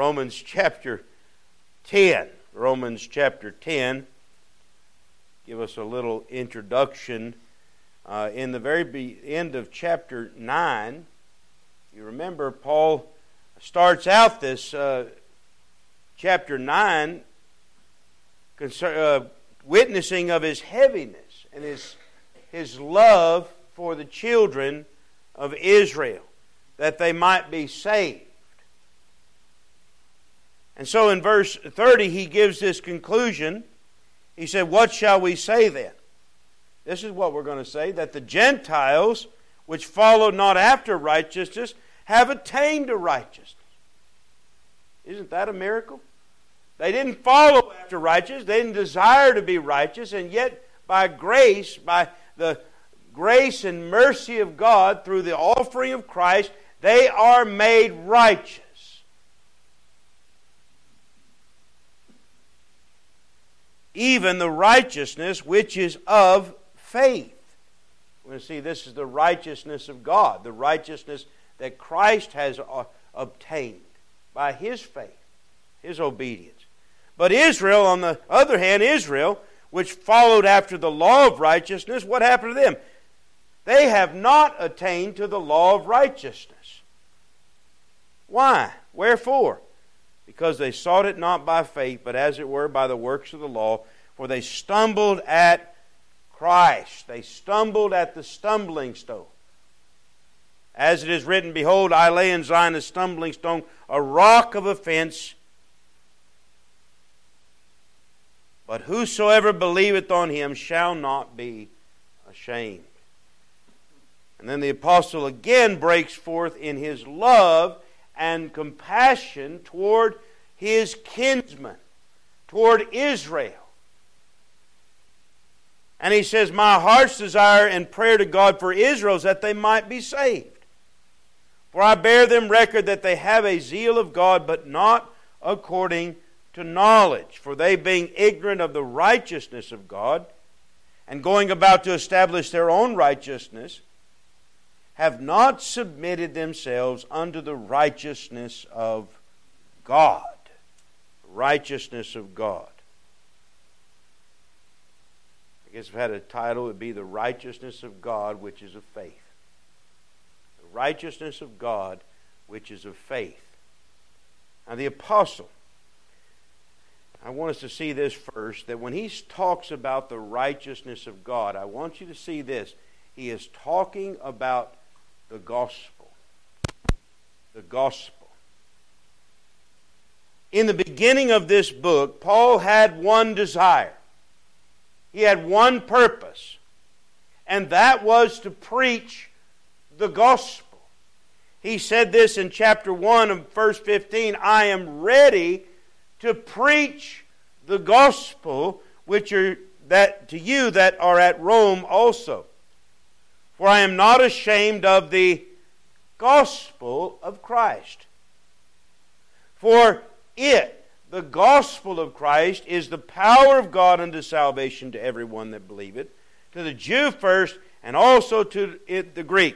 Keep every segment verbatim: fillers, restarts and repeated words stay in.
Romans chapter ten. Romans chapter ten. Give us a little introduction. Uh, in the very be- end of chapter nine, you remember Paul starts out this uh, chapter nine concern, uh, witnessing of his heaviness and his, his love for the children of Israel, that they might be saved. And so in verse thirty, he gives this conclusion. He said, "What shall we say then?" This is what we're going to say, that the Gentiles, which followed not after righteousness, have attained to righteousness. Isn't that a miracle? They didn't follow after righteousness. They didn't desire to be righteous. And yet, by grace, by the grace and mercy of God, through the offering of Christ, they are made righteous. Even the righteousness which is of faith. We're going to see this is the righteousness of God, the righteousness that Christ has obtained by His faith, His obedience. But Israel, on the other hand, Israel, which followed after the law of righteousness, what happened to them? They have not attained to the law of righteousness. Why? Wherefore? Because they sought it not by faith, but as it were by the works of the law, for they stumbled at Christ. They stumbled at the stumbling stone. As it is written, "Behold, I lay in Zion a stumbling stone, a rock of offense. But whosoever believeth on Him shall not be ashamed." And then the apostle again breaks forth in his love and compassion toward his kinsmen, toward Israel. And he says, "My heart's desire and prayer to God for Israel is that they might be saved. For I bear them record that they have a zeal of God, but not according to knowledge. For they, being ignorant of the righteousness of God, and going about to establish their own righteousness, have not submitted themselves unto the righteousness of God." Righteousness of God. I guess if I had a title, it would be "The Righteousness of God, which is of faith." The righteousness of God, which is of faith. Now the apostle, I want us to see this first, that when he talks about the righteousness of God, I want you to see this. He is talking about the gospel. The gospel. In the beginning of this book, Paul had one desire. He had one purpose. And that was to preach the gospel. He said this in chapter one of verse fifteen, "I am ready to preach the gospel which are that to you that are at Rome also. For I am not ashamed of the gospel of Christ. For it, the gospel of Christ, is the power of God unto salvation to everyone that believeth, to the Jew first, and also to the Greek.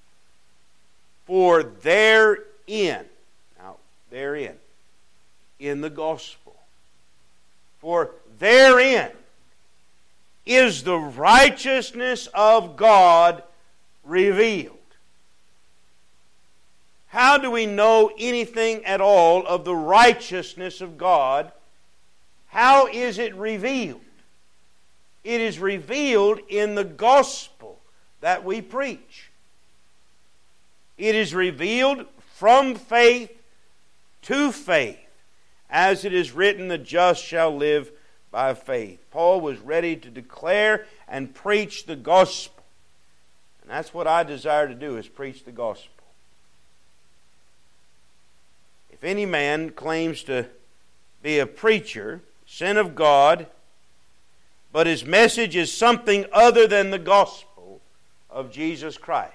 For therein," now therein, in the gospel, "for therein is the righteousness of God revealed." How do we know anything at all of the righteousness of God? How is it revealed? It is revealed in the gospel that we preach. It is revealed from faith to faith. As it is written, "The just shall live by faith." Paul was ready to declare and preach the gospel. And that's what I desire to do, is preach the gospel. If any man claims to be a preacher, sent of God, but his message is something other than the gospel of Jesus Christ,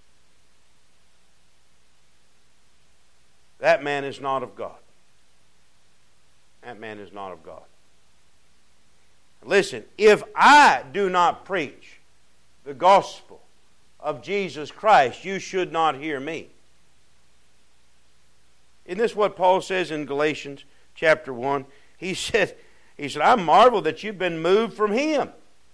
that man is not of God. That man is not of God. Listen, if I do not preach the gospel of Jesus Christ, you should not hear me. Isn't this what Paul says in Galatians chapter one? He said, he said, I marvel that you've been moved from him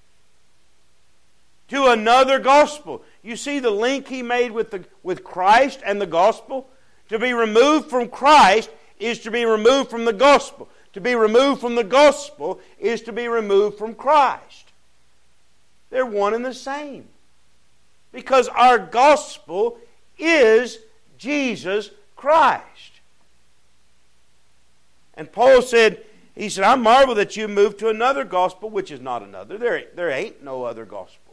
to another gospel. You see the link he made with, the, with Christ and the gospel? To be removed from Christ is to be removed from the gospel. To be removed from the gospel is to be removed from Christ. They're one and the same. Because our gospel is Jesus Christ. And Paul said, he said, I marvel that you moved to another gospel, which is not another. There, there ain't no other gospel.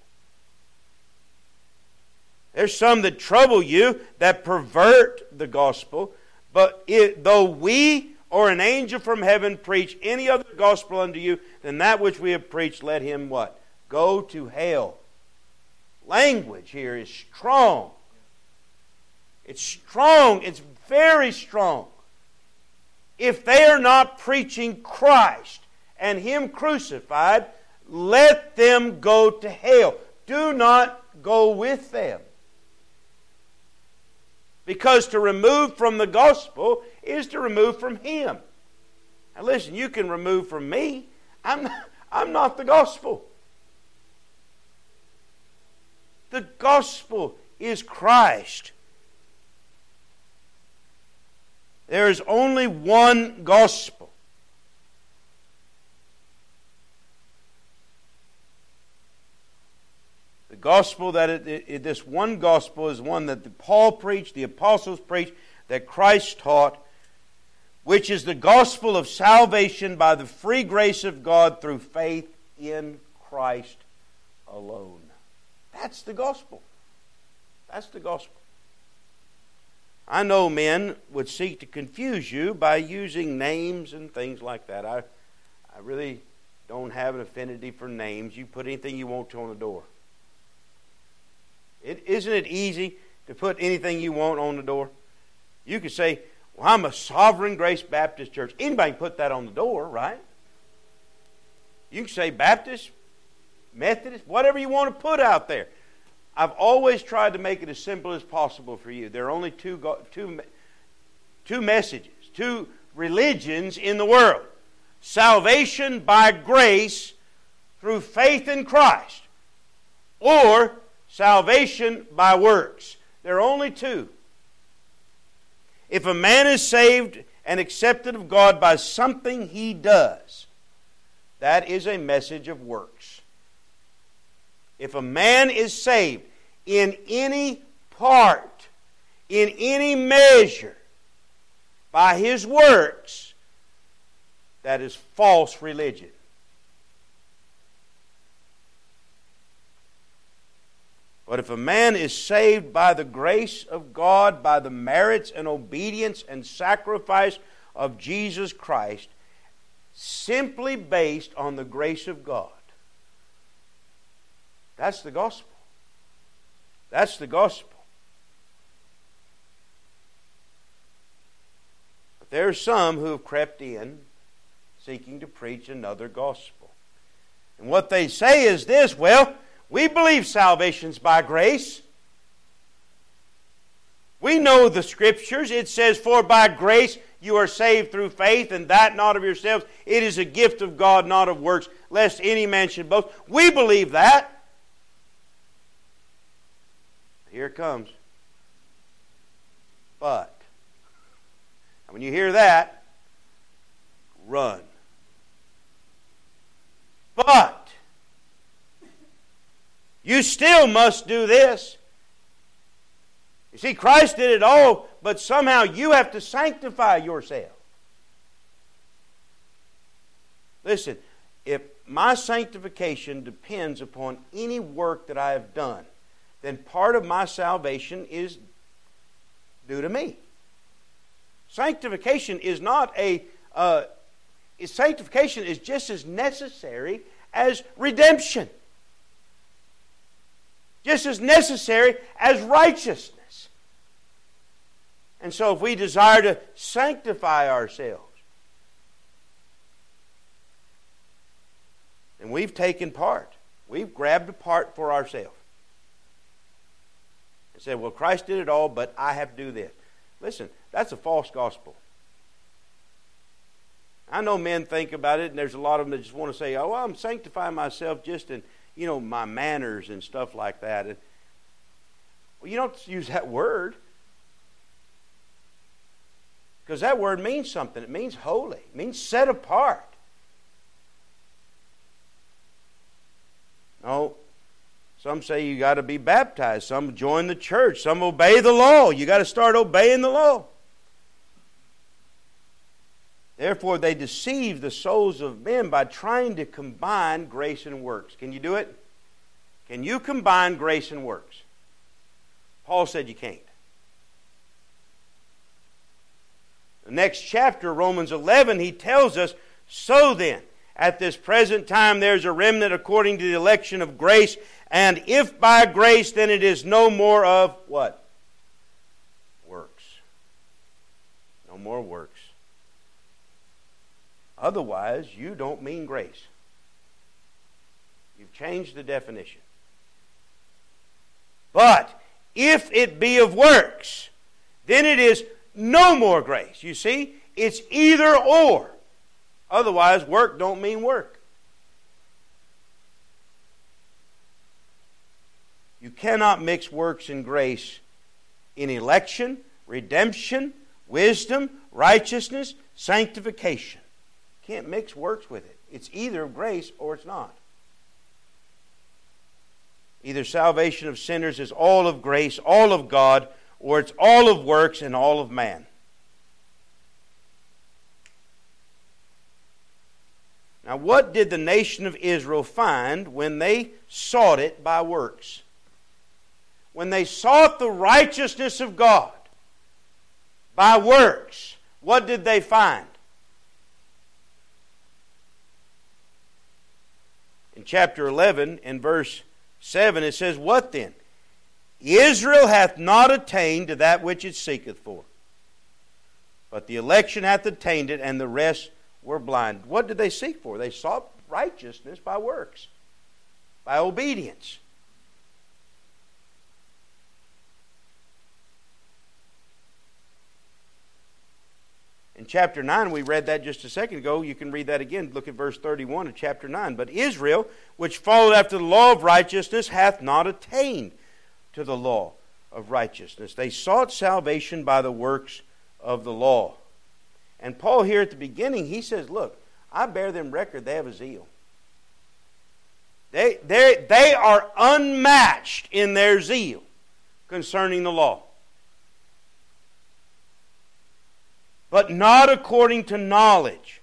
There's some that trouble you, that pervert the gospel, but it, though we or an angel from heaven preach any other gospel unto you than that which we have preached, let him what? Go to hell. Language here is strong. It's strong. It's very strong. If they are not preaching Christ and Him crucified, let them go to hell. Do not go with them. Because to remove from the gospel is to remove from Him. Now listen, you can remove from me. I'm not, I'm not the gospel. The gospel is Christ. There is only one gospel. The gospel that it, it, this one gospel is one that the Paul preached, the apostles preached, that Christ taught, which is the gospel of salvation by the free grace of God through faith in Christ alone. That's the gospel. That's the gospel. I know men would seek to confuse you by using names and things like that. I, I really don't have an affinity for names. You put anything you want to on the door. It, isn't it easy to put anything you want on the door? You could say, well, I'm a Sovereign Grace Baptist Church. Anybody can put that on the door, right? You can say Baptist, Methodist, whatever you want to put out there. I've always tried to make it as simple as possible for you. There are only two, two, two messages, two religions in the world. Salvation by grace through faith in Christ, or salvation by works. There are only two. If a man is saved and accepted of God by something he does, that is a message of works. If a man is saved in any part, in any measure, by his works, that is false religion. But if a man is saved by the grace of God, by the merits and obedience and sacrifice of Jesus Christ, simply based on the grace of God, that's the gospel. That's the gospel. But there are some who have crept in seeking to preach another gospel. And what they say is this, well, we believe salvation's by grace. We know the Scriptures. It says, for by grace you are saved through faith, and that not of yourselves. It is a gift of God, not of works, lest any man should boast. We believe that. Here it comes. But, and when you hear that, run. But, you still must do this. You see, Christ did it all, but somehow you have to sanctify yourself. Listen, if my sanctification depends upon any work that I have done, then part of my salvation is due to me. Sanctification is not a... Uh, sanctification is just as necessary as redemption. Just as necessary as righteousness. And so if we desire to sanctify ourselves, then we've taken part. We've grabbed a part for ourselves. And said, well, Christ did it all, but I have to do this. Listen, that's a false gospel. I know men think about it, and there's a lot of them that just want to say, oh, well, I'm sanctifying myself just in, you know, my manners and stuff like that. And, well, you don't use that word. Because that word means something. It means holy. It means set apart. No. Some say you got to be baptized. Some join the church. Some obey the law. You got to start obeying the law. Therefore, they deceive the souls of men by trying to combine grace and works. Can you do it? Can you combine grace and works? Paul said you can't. The next chapter, Romans eleven, he tells us, so then, at this present time there's a remnant according to the election of grace, and if by grace, then it is no more of what? Works. No more works. Otherwise, you don't mean grace. You've changed the definition. But if it be of works, then it is no more grace. You see, it's either or. Otherwise, work don't mean work. You cannot mix works and grace in election, redemption, wisdom, righteousness, sanctification. You can't mix works with it. It's either grace or it's not. Either salvation of sinners is all of grace, all of God, or it's all of works and all of man. Now, what did the nation of Israel find when they sought it by works? When they sought the righteousness of God by works, what did they find? In chapter eleven, in verse seven, it says, what then? Israel hath not attained to that which it seeketh for. But the election hath attained it, and the rest were blind. What did they seek for? They sought righteousness by works, by obedience. In chapter nine, we read that just a second ago. You can read that again. Look at verse thirty-one of chapter nine. But Israel, which followed after the law of righteousness, hath not attained to the law of righteousness. They sought salvation by the works of the law. And Paul here at the beginning, he says, look, I bear them record, they have a zeal. They, they, they are unmatched in their zeal concerning the law. But not according to knowledge.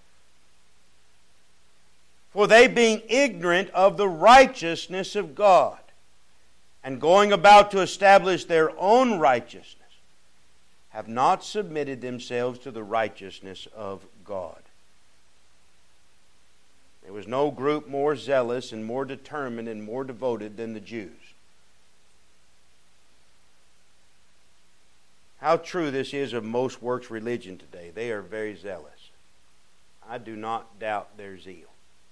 For they being ignorant of the righteousness of God, and going about to establish their own righteousness, have not submitted themselves to the righteousness of God. There was no group more zealous and more determined and more devoted than the Jews. How true this is of most works religion today. They are very zealous. I do not doubt their zeal.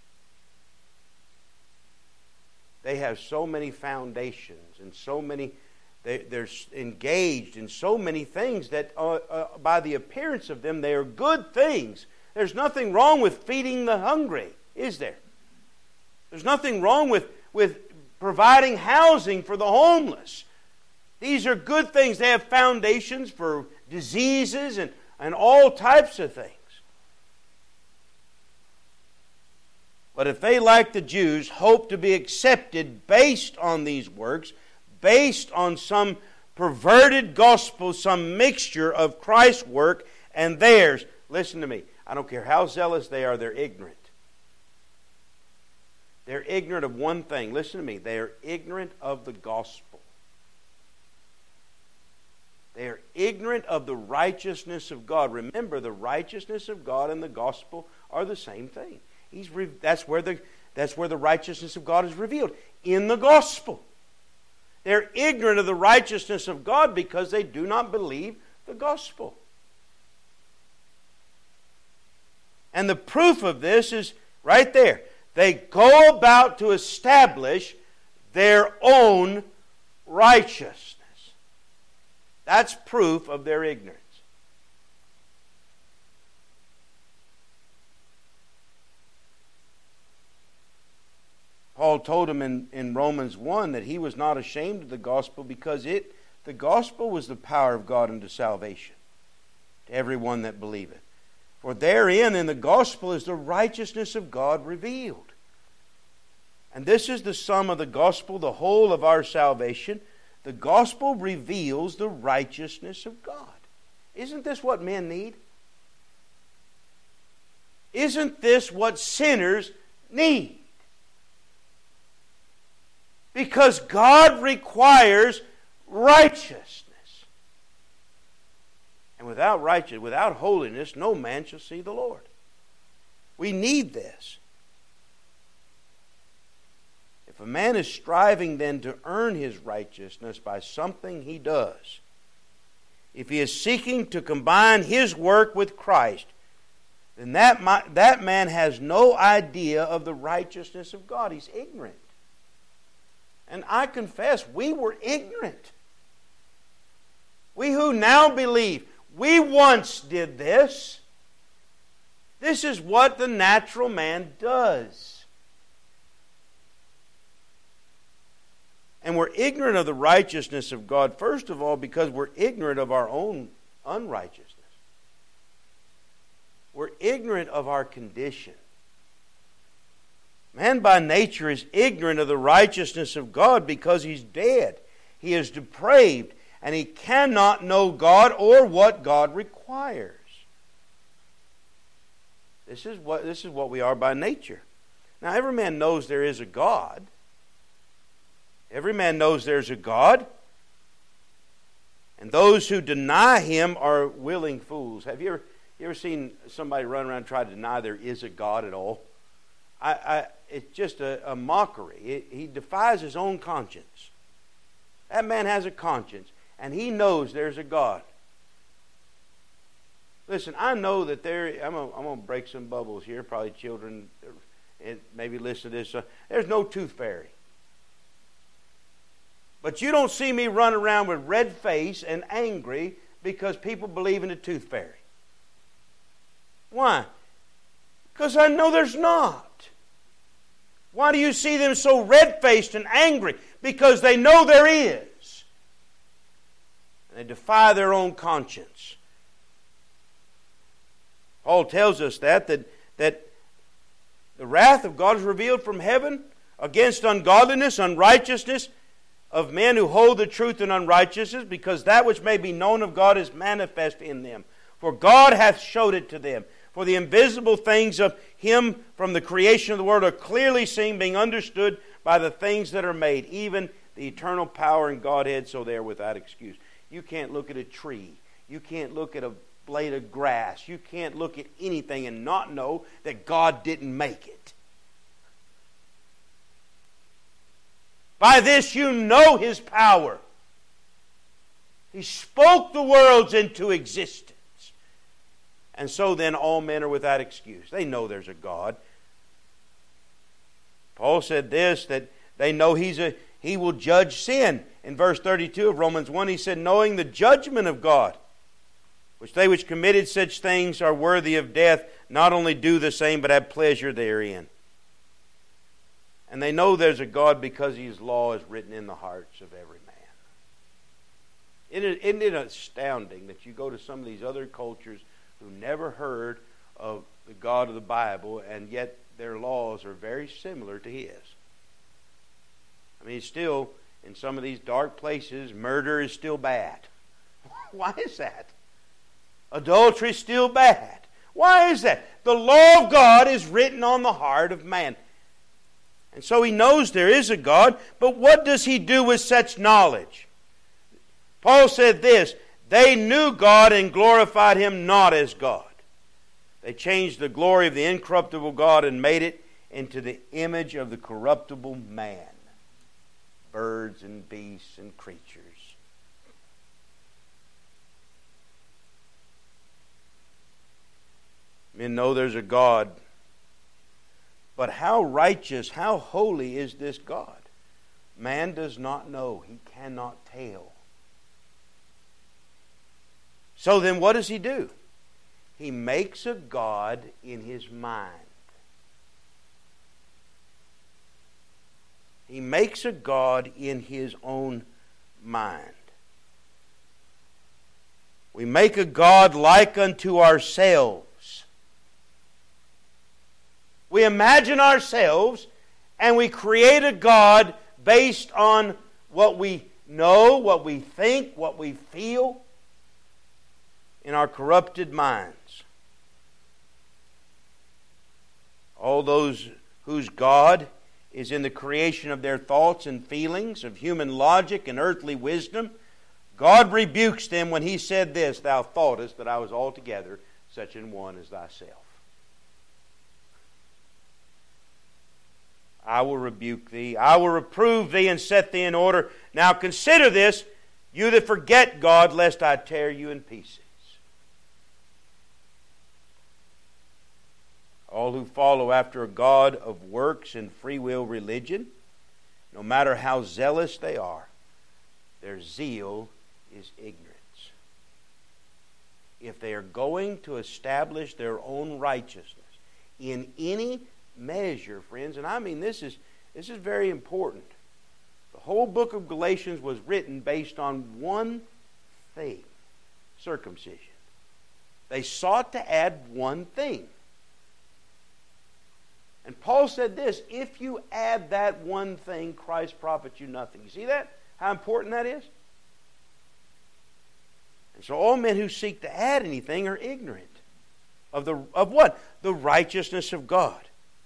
They have so many foundations and so many, they, they're engaged in so many things that uh, uh, by the appearance of them, they are good things. There's nothing wrong with feeding the hungry, is there? There's nothing wrong with, with providing housing for the homeless. These are good things. They have foundations for diseases and, and all types of things. But if they, like the Jews, hope to be accepted based on these works, based on some perverted gospel, some mixture of Christ's work and theirs, listen to me, I don't care how zealous they are, they're ignorant. They're ignorant of one thing. Listen to me, they are ignorant of the gospel. They are ignorant of the righteousness of God. Remember, the righteousness of God and the gospel are the same thing. He's re- that's where the that's where the righteousness of God is revealed, in the gospel. They're ignorant of the righteousness of God because they do not believe the gospel. And the proof of this is right there. They go about to establish their own righteousness. That's proof of their ignorance. Paul told him in, in Romans one that he was not ashamed of the gospel because it, the gospel was the power of God unto salvation to everyone that believeth. For therein in the gospel is the righteousness of God revealed. And this is the sum of the gospel, the whole of our salvation. The gospel reveals the righteousness of God. Isn't this what men need? Isn't this what sinners need? Because God requires righteousness. And without righteousness, without holiness, no man shall see the Lord. We need this. If a man is striving then to earn his righteousness by something he does, if he is seeking to combine his work with Christ, then that, that man has no idea of the righteousness of God. He's ignorant. And I confess, we were ignorant. We who now believe, we once did this. This is what the natural man does. And we're ignorant of the righteousness of God, first of all, because we're ignorant of our own unrighteousness. We're ignorant of our condition. Man by nature is ignorant of the righteousness of God because he's dead. He is depraved, and he cannot know God or what God requires. This is what, this is what we are by nature. Now, every man knows there is a God. Every man knows there's a God. And those who deny Him are willing fools. Have you ever, you ever seen somebody run around and try to deny there is a God at all? I, I, it's just a, a mockery. It, he defies his own conscience. That man has a conscience, and he knows there's a God. Listen, I know that there, I'm going I'm to break some bubbles here, probably children maybe listen to this. Uh, there's no tooth fairy. But you don't see me run around with red face and angry because people believe in a tooth fairy. Why? Because I know there's not. Why do you see them so red-faced and angry? Because they know there is. And they defy their own conscience. Paul tells us that, that, that the wrath of God is revealed from heaven against ungodliness, unrighteousness, of men who hold the truth in unrighteousness, because that which may be known of God is manifest in them. For God hath showed it to them. For the invisible things of Him from the creation of the world are clearly seen, being understood by the things that are made, even the eternal power and Godhead, so they are without excuse. You can't look at a tree. You can't look at a blade of grass. You can't look at anything and not know that God didn't make it. By this you know His power. He spoke the worlds into existence. And so then all men are without excuse. They know there's a God. Paul said this, that they know he's a, He will judge sin. In verse thirty-two of Romans one, he said, knowing the judgment of God, which they which committed such things are worthy of death, not only do the same, but have pleasure therein. And they know there's a God because His law is written in the hearts of every man. Isn't it astounding that you go to some of these other cultures who never heard of the God of the Bible, and yet their laws are very similar to His? I mean, still, in some of these dark places, murder is still bad. Why is that? Adultery is still bad. Why is that? The law of God is written on the heart of man. And so he knows there is a God, but what does he do with such knowledge? Paul said this, they knew God and glorified Him not as God. They changed the glory of the incorruptible God and made it into the image of the corruptible man. Birds and beasts and creatures. Men know there's a God. But how righteous, how holy is this God? Man does not know. He cannot tell. So then what does he do? He makes a God in his mind. He makes a God in his own mind. We make a God like unto ourselves. We imagine ourselves and we create a God based on what we know, what we think, what we feel in our corrupted minds. All those whose God is in the creation of their thoughts and feelings, of human logic and earthly wisdom, God rebukes them when He said this, "Thou thoughtest that I was altogether such an one as thyself." I will rebuke thee, I will reprove thee, and set thee in order. Now consider this, you that forget God, lest I tear you in pieces. All who follow after a God of works and free will religion, no matter how zealous they are, their zeal is ignorance. If they are going to establish their own righteousness in any measure, friends, and I mean this is this is very important. The whole book of Galatians was written based on one thing: circumcision. They sought to add one thing. And Paul said this, if you add that one thing, Christ profits you nothing. You see that? How important that is? And so all men who seek to add anything are ignorant of the of what? The righteousness of God.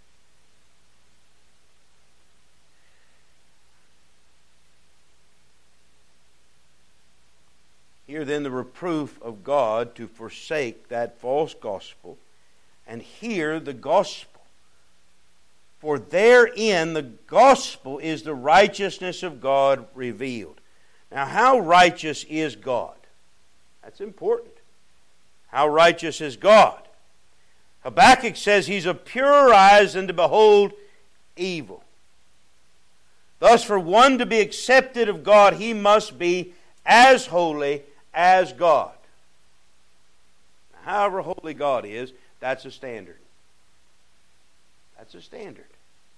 Hear then the reproof of God to forsake that false gospel, and hear the gospel. For therein the gospel is the righteousness of God revealed. Now, how righteous is God? That's important. How righteous is God? Habakkuk says He's of purer eyes than to behold evil. Thus, for one to be accepted of God, he must be as holy as God. However holy God is, that's a standard. That's a standard.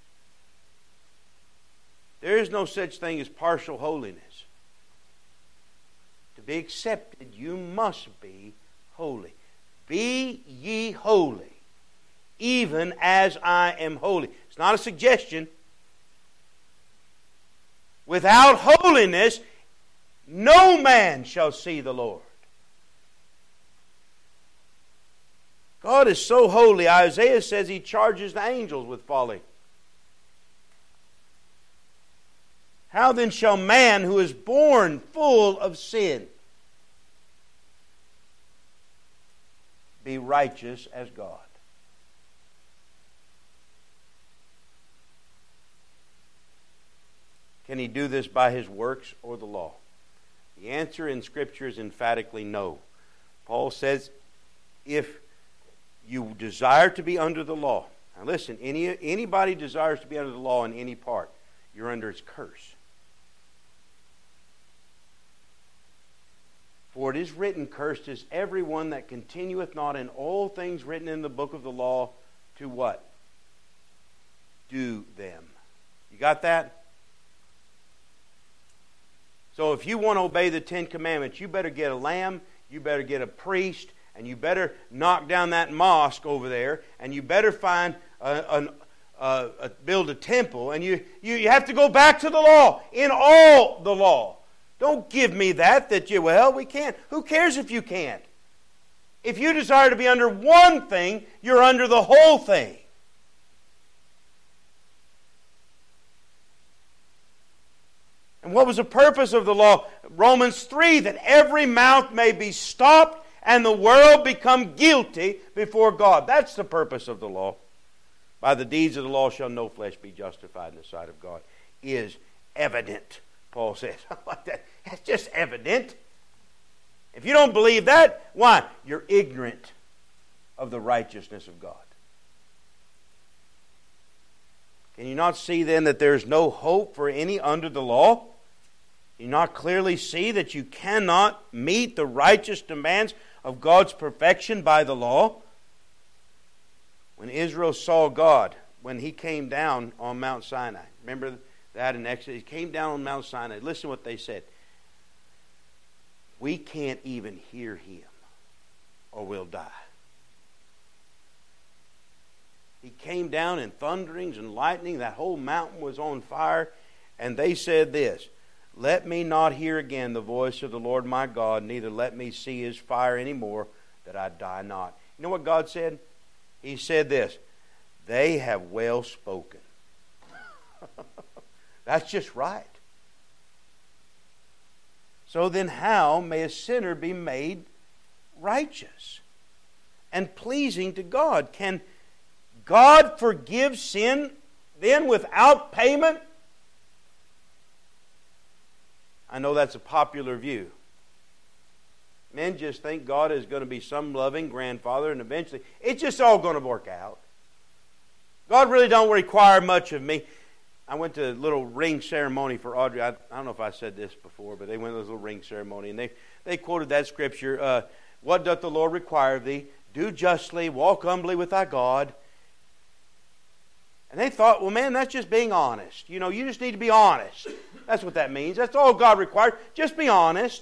There is no such thing as partial holiness. To be accepted, you must be holy. Be ye holy, even as I am holy. It's not a suggestion. Without holiness, no man shall see the Lord. God is so holy, Isaiah says He charges the angels with folly. How then shall man who is born full of sin be righteous as God? Can he do this by his works or the law? The answer in Scripture is emphatically no. Paul says, if you desire to be under the law, now listen, any, anybody desires to be under the law in any part, you're under its curse. For it is written, cursed is everyone that continueth not in all things written in the book of the law to what? Do them. You got that? So if you want to obey the Ten Commandments, you better get a lamb, you better get a priest, and you better knock down that mosque over there, and you better find a, a, a, a build a temple, and you, you, you have to go back to the law, in all the law. Don't give me that, that you, well, we can't. Who cares if you can't? If you desire to be under one thing, you're under the whole thing. And what was the purpose of the law? Romans three, that every mouth may be stopped and the world become guilty before God. That's the purpose of the law. By the deeds of the law shall no flesh be justified in the sight of God. Is evident, Paul says. That's just evident. If you don't believe that, why? You're ignorant of the righteousness of God. Can you not see then that there's no hope for any under the law? Do you not clearly see that you cannot meet the righteous demands of God's perfection by the law? When Israel saw God, when He came down on Mount Sinai, remember that in Exodus. He came down on Mount Sinai. Listen to what they said. We can't even hear him, or we'll die. He came down in thunderings and lightning. That whole mountain was on fire. And they said this, let me not hear again the voice of the Lord my God, neither let me see his fire any more, that I die not. You know what God said? He said this, they have well spoken. That's just right. So then how may a sinner be made righteous and pleasing to God? Can God forgive sin then without payment? I know that's a popular view. Men just think God is going to be some loving grandfather, and eventually it's just all going to work out. God really don't require much of me. I went to a little ring ceremony for Audrey. I, I don't know if I said this before, but they went to a little ring ceremony, and they, they quoted that scripture, uh, what doth the Lord require of thee? Do justly, walk humbly with thy God. And they thought, well, man, that's just being honest. You know, you just need to be honest. That's what that means. That's all God requires. Just be honest.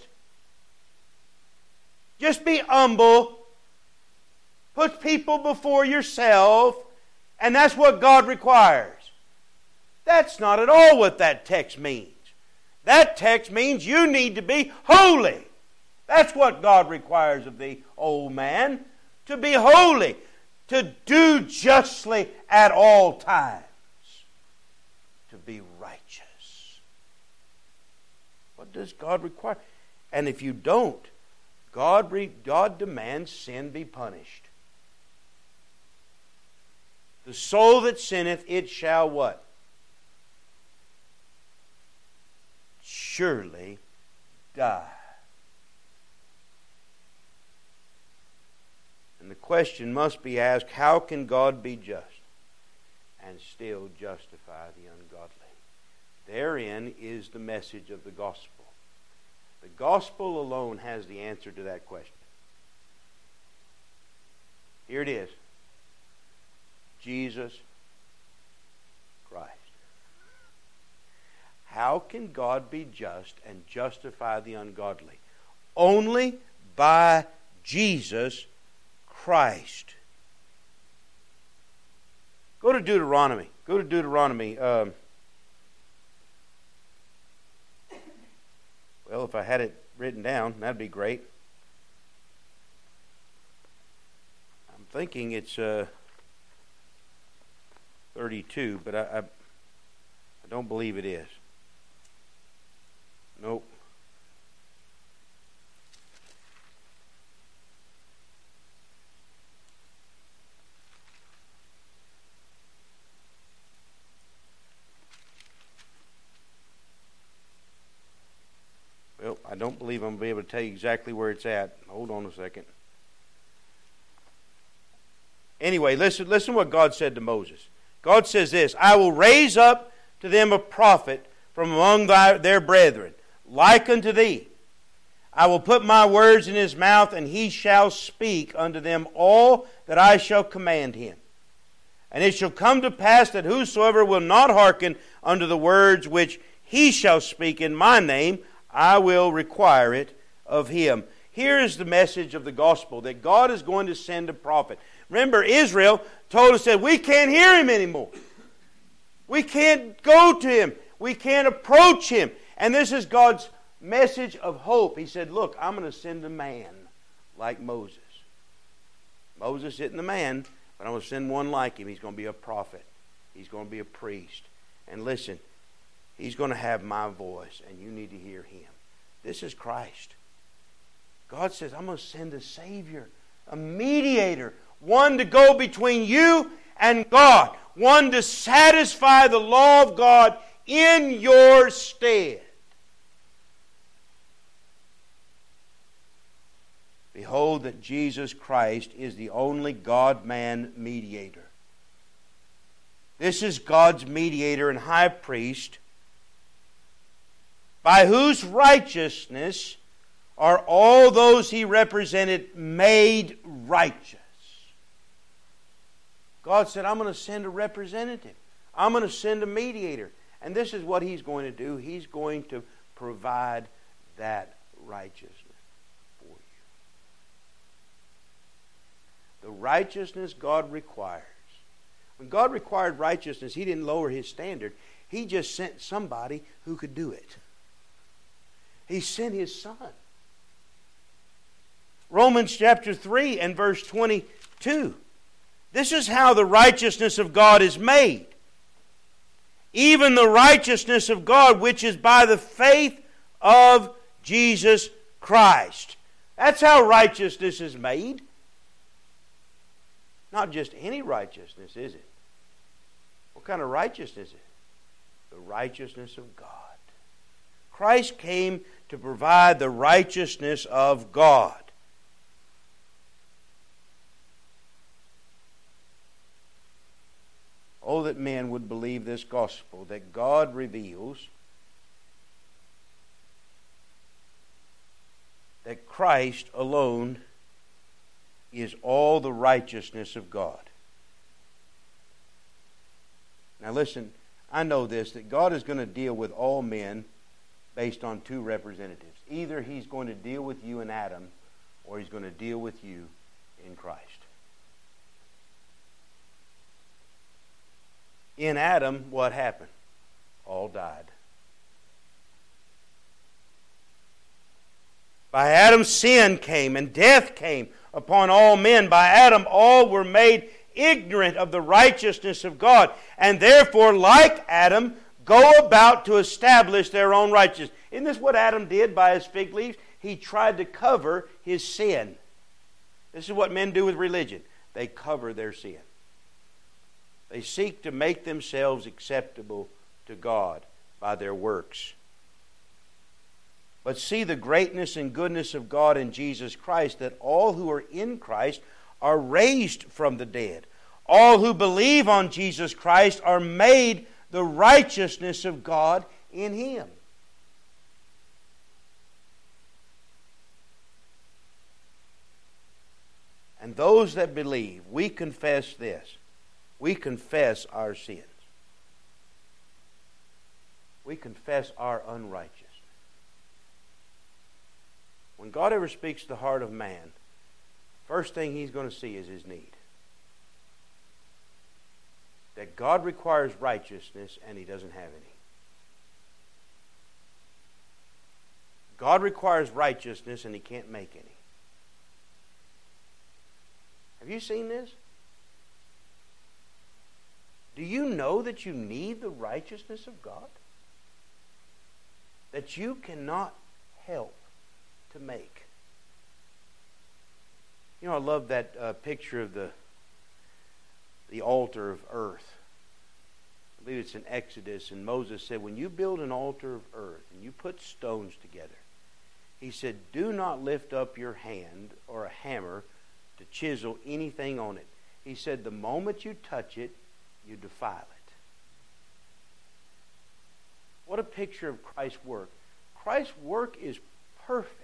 Just be humble. Put people before yourself. And that's what God requires. That's not at all what that text means. That text means you need to be holy. That's what God requires of thee, old man. To be holy. To do justly at all times. To be righteous. What does God require? And if you don't, God, re- God demands sin be punished. The soul that sinneth, it shall what? Surely die. And the question must be asked, how can God be just and still justify the ungodly? Therein is the message of the gospel. The gospel alone has the answer to that question. Here it is. Jesus Christ. How can God be just and justify the ungodly? Only by Jesus Christ. Go to Deuteronomy. Go to Deuteronomy. Um, well, if I had it written down, that'd be great. I'm thinking it's uh, thirty-two, but I, I, I don't believe it is. Nope. Well, I don't believe I'm going to be able to tell you exactly where it's at. Hold on a second. Anyway, listen, listen to what God said to Moses. God says this, I will raise up to them a prophet from among thy, their brethren, like unto thee. I will put my words in his mouth, and he shall speak unto them all that I shall command him. And it shall come to pass that whosoever will not hearken unto the words which he shall speak in my name, I will require it of him. Here is the message of the gospel, that God is going to send a prophet. Remember, Israel told us that we can't hear him anymore. We can't go to him. We can't approach him. And this is God's message of hope. He said, look, I'm going to send a man like Moses. Moses isn't the man, but I'm going to send one like him. He's going to be a prophet. He's going to be a priest. And listen, he's going to have my voice, and you need to hear him. This is Christ. God says, I'm going to send a Savior, a mediator, one to go between you and God, one to satisfy the law of God in your stead. Behold that Jesus Christ is the only God-man mediator. This is God's mediator and high priest, by whose righteousness are all those he represented made righteous. God said, I'm going to send a representative. I'm going to send a mediator. And this is what He's going to do. He's going to provide that righteousness for you. The righteousness God requires. When God required righteousness, He didn't lower His standard. He just sent somebody who could do it. He sent His Son. Romans chapter three and verse twenty-two. This is how the righteousness of God is made. Even the righteousness of God which is by the faith of Jesus Christ. That's how righteousness is made. Not just any righteousness, is it? What kind of righteousness is it? The righteousness of God. Christ came to provide the righteousness of God. Oh, that men would believe this gospel, that God reveals that Christ alone is all the righteousness of God. Now listen, I know this, that God is going to deal with all men based on two representatives. Either He's going to deal with you in Adam, or He's going to deal with you in Christ. In Adam, what happened? All died. By Adam, sin came, and death came upon all men. By Adam, all were made ignorant of the righteousness of God, and therefore, like Adam, go about to establish their own righteousness. Isn't this what Adam did by his fig leaves? He tried to cover his sin. This is what men do with religion. They cover their sin. They seek to make themselves acceptable to God by their works. But see the greatness and goodness of God in Jesus Christ, that all who are in Christ are raised from the dead. All who believe on Jesus Christ are made the righteousness of God in Him. And those that believe, we confess this. We confess our sins. We confess our unrighteousness. When God ever speaks to the heart of man, first thing He's going to see is his need. That God requires righteousness and He doesn't have any. God requires righteousness and He can't make any. Have you seen this? Do you know that you need the righteousness of God? That you cannot help to make. You know, I love that uh, picture of the the altar of earth. I believe it's in Exodus, and Moses said, when you build an altar of earth and you put stones together, he said, do not lift up your hand or a hammer to chisel anything on it. He said, the moment you touch it, you defile it. What a picture of Christ's work. Christ's work is perfect.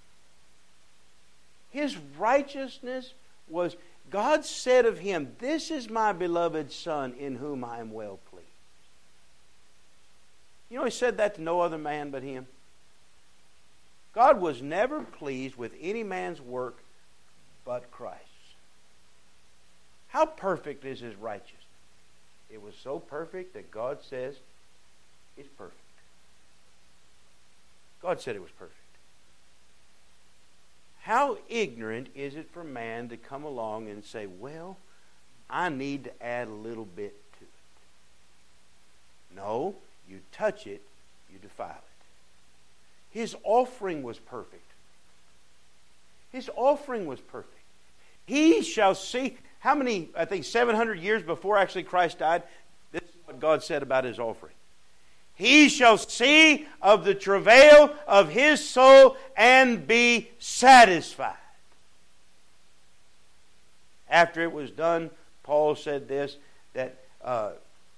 His righteousness was, God said of Him, this is my beloved Son in whom I am well pleased. You know, He said that to no other man but Him. God was never pleased with any man's work but Christ's. How perfect is His righteousness? It was so perfect that God says it's perfect. God said it was perfect. How ignorant is it for man to come along and say, well, I need to add a little bit to it. No, you touch it, you defile it. His offering was perfect. His offering was perfect. He shall see, how many, I think seven hundred years before actually Christ died, this is what God said about His offering. He shall see of the travail of His soul and be satisfied. After it was done, Paul said this, that uh,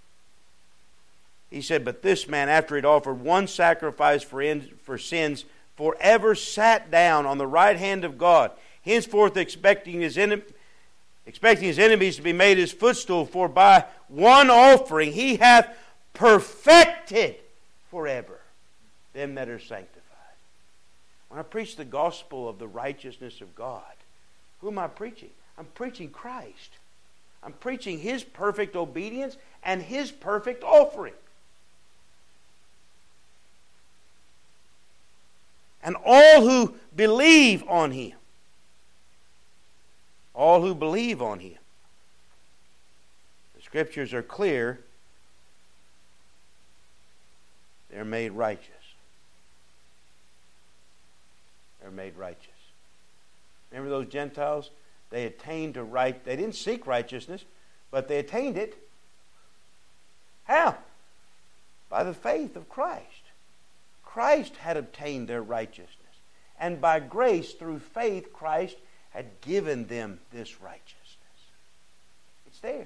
he said, but this man, after he had offered one sacrifice for, in, for sins, forever sat down on the right hand of God, henceforth expecting his, en- expecting his enemies to be made his footstool, for by one offering He hath perfected forever them that are sanctified. When I preach the gospel of the righteousness of God, who am I preaching? I'm preaching Christ. I'm preaching His perfect obedience and His perfect offering. And all who believe on Him, all who believe on Him. The Scriptures are clear. They're made righteous. They're made righteous. Remember those Gentiles? They attained to right. They didn't seek righteousness, but they attained it. How? By the faith of Christ. Christ had obtained their righteousness. And by grace, through faith, Christ had given them this righteousness. It's theirs.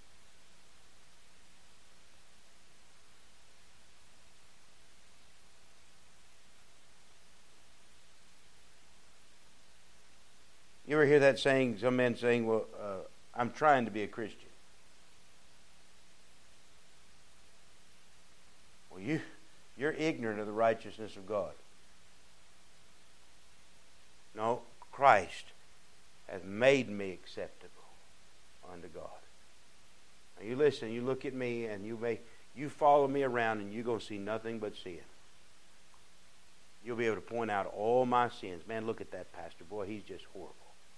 You ever hear that saying, some men saying, well, uh, I'm trying to be a Christian. Well, you, you're ignorant of the righteousness of God. No, Christ has made me acceptable unto God. Now you listen, you look at me, and you may you follow me around, and you're going to see nothing but sin. You'll be able to point out all my sins. Man, look at that pastor. Boy, he's just horrible.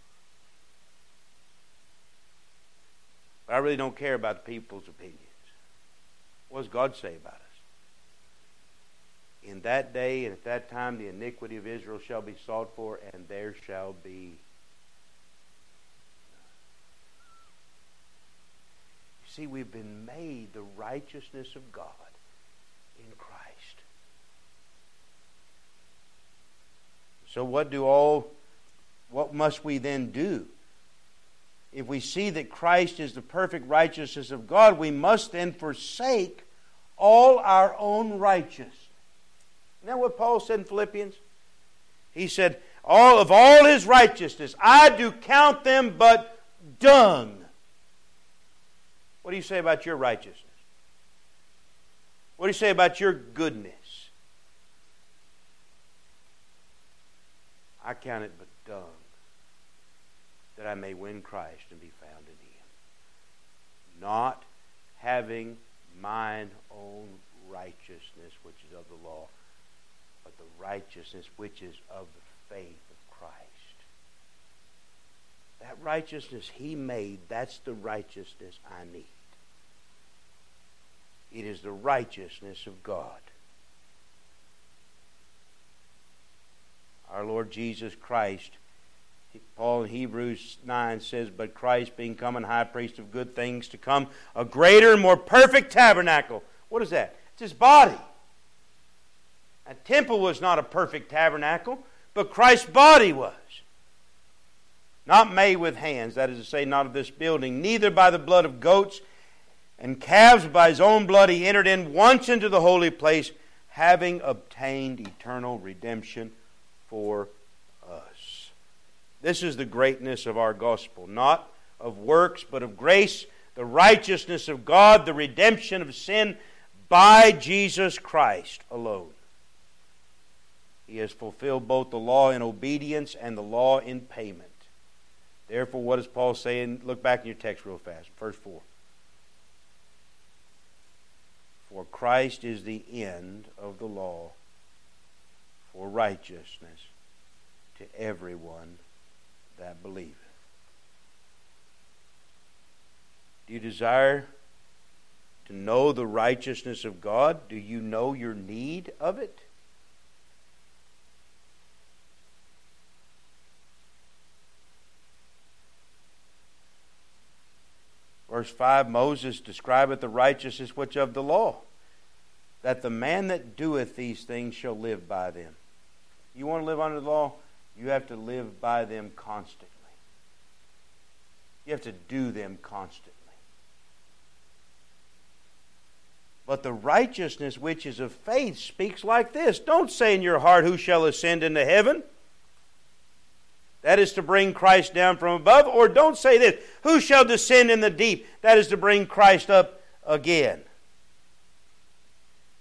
But I really don't care about the people's opinions. What does God say about us? In that day and at that time the iniquity of Israel shall be sought for, and there shall be. You see, we've been made the righteousness of God in Christ. So what do all, what must we then do? If we see that Christ is the perfect righteousness of God, we must then forsake all our own righteousness. Isn't that what Paul said in Philippians? He said, all of all his righteousness, I do count them but dung. What do you say about your righteousness? What do you say about your goodness? I count it but dung, that I may win Christ and be found in Him, not having mine own righteousness, which is of the law, but the righteousness which is of the faith of Christ. That righteousness He made, that's the righteousness I need. It is the righteousness of God. Our Lord Jesus Christ, Paul in Hebrews nine says, but Christ being come and high priest of good things to come, a greater and more perfect tabernacle. What is that? It's His body. A temple was not a perfect tabernacle, but Christ's body was. Not made with hands, that is to say, not of this building, neither by the blood of goats and calves, but by His own blood He entered in once into the holy place, having obtained eternal redemption for us. This is the greatness of our gospel, not of works, but of grace, the righteousness of God, the redemption of sin by Jesus Christ alone. He has fulfilled both the law in obedience and the law in payment. Therefore, what does Paul say? Look back in your text real fast, verse four. For Christ is the end of the law for righteousness to everyone that believeth. Do you desire to know the righteousness of God? Do you know your need of it? Verse five, Moses describeth the righteousness which of the law, that the man that doeth these things shall live by them. You want to live under the law? You have to live by them constantly. You have to do them constantly. But the righteousness which is of faith speaks like this. Don't say in your heart, who shall ascend into heaven? That is to bring Christ down from above. Or don't say this, who shall descend in the deep? That is to bring Christ up again.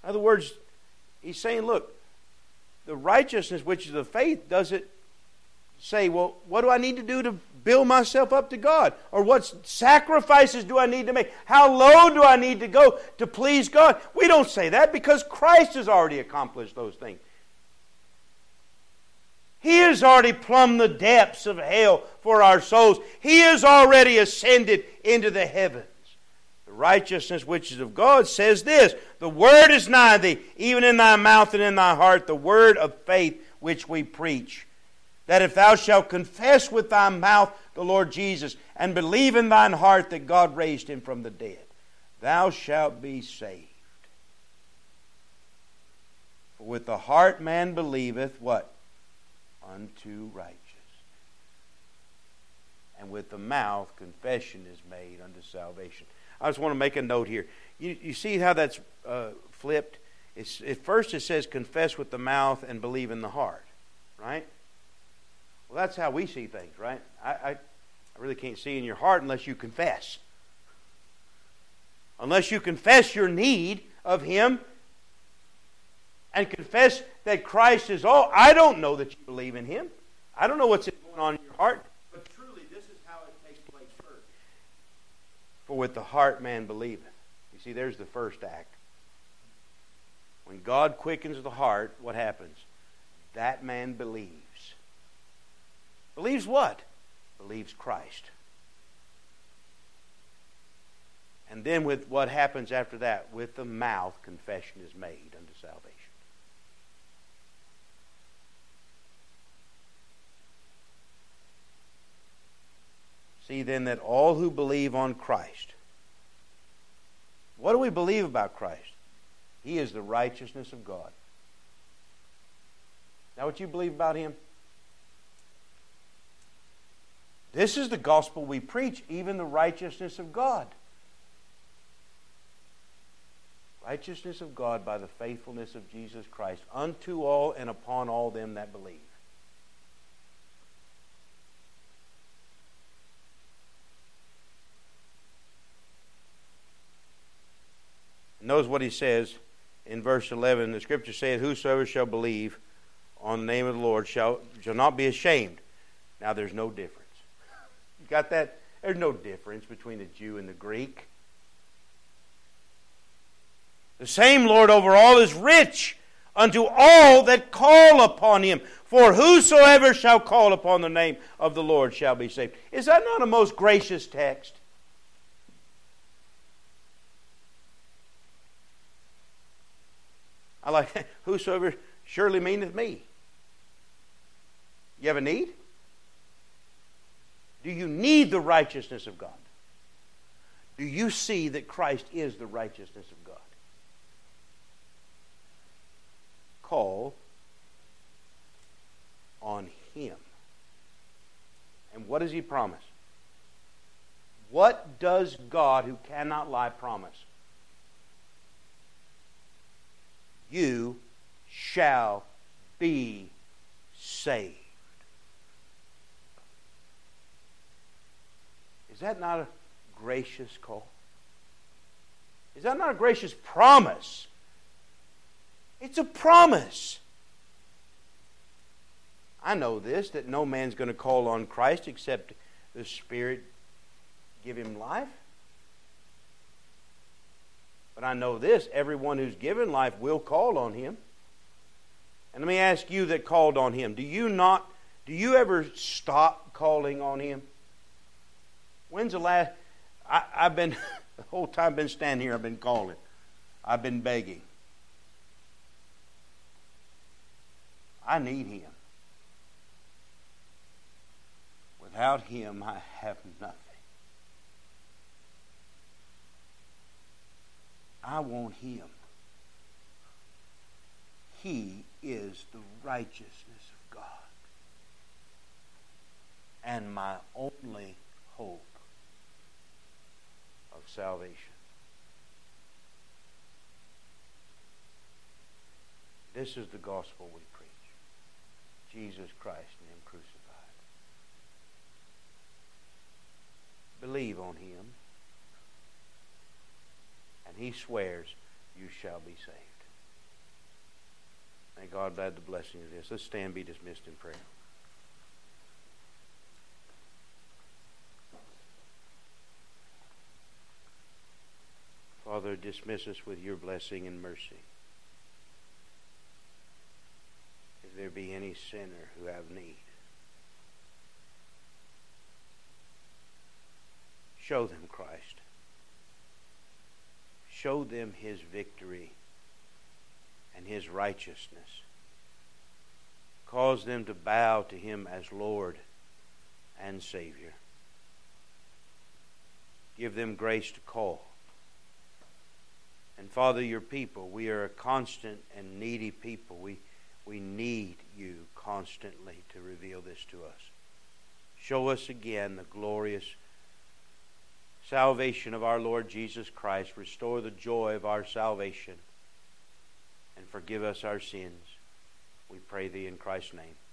In other words, he's saying, look, the righteousness which is of faith doesn't say, well, what do I need to do to build myself up to God? Or what sacrifices do I need to make? How low do I need to go to please God? We don't say that because Christ has already accomplished those things. He has already plumbed the depths of hell for our souls. He has already ascended into the heavens. The righteousness which is of God says this, the word is nigh thee, even in thy mouth and in thy heart, the word of faith which we preach. That if thou shalt confess with thy mouth the Lord Jesus, and believe in thine heart that God raised him from the dead, thou shalt be saved. For with the heart man believeth, what? Unto righteousness. And with the mouth confession is made unto salvation. I just want to make a note here. You, you see how that's uh, flipped? It's, at first it says confess with the mouth and believe in the heart. Right? Well, that's how we see things, right? I, I, I really can't see in your heart unless you confess. Unless you confess your need of Him and confess that Christ is all. I don't know that you believe in Him. I don't know what's going on in your heart. But truly, this is how it takes place first. For with the heart man believeth. You see, there's the first act. When God quickens the heart, what happens? That man believes. Believes what? Believes Christ. And then with what happens after that? With the mouth, confession is made unto salvation. See then that all who believe on Christ. What do we believe about Christ? He is the righteousness of God. Is that what you believe about Him? This is the gospel we preach, even the righteousness of God. Righteousness of God by the faithfulness of Jesus Christ unto all and upon all them that believe. Notice what he says in verse eleven. The Scripture says, whosoever shall believe on the name of the Lord shall, shall not be ashamed. Now there's no difference. You got that? There's no difference between the Jew and the Greek. The same Lord over all is rich unto all that call upon Him. For whosoever shall call upon the name of the Lord shall be saved. Is that not a most gracious text? I like that. Whosoever surely meaneth me. You have a need? Do you need the righteousness of God? Do you see that Christ is the righteousness of God? Call on Him. And what does He promise? What does God, who cannot lie, promise? You shall be saved. Is that not a gracious call? Is that not a gracious promise? It's a promise. I know this, that no man's going to call on Christ except the Spirit give him life. But I know this, everyone who's given life will call on Him. And let me ask you that called on Him, do you not, do you ever stop calling on Him? When's the last, I, I've been, the whole time I've been standing here, I've been calling. I've been begging. I need Him. Without Him, I have nothing. I want Him. He is the righteousness of God and my only hope of salvation. This is the gospel we preach. Jesus Christ and Him crucified. Believe on Him, and He swears you shall be saved. May God add the blessing of this. Let's stand and be dismissed in prayer. Father, dismiss us with your blessing and mercy. If there be any sinner who have need, show them Christ. Show them His victory and His righteousness. Cause them to bow to Him as Lord and Savior. Give them grace to call. And Father, your people, we are a constant and needy people. We, we need you constantly to reveal this to us. Show us again the glorious salvation of our Lord Jesus Christ. Restore the joy of our salvation. And forgive us our sins. We pray thee in Christ's name.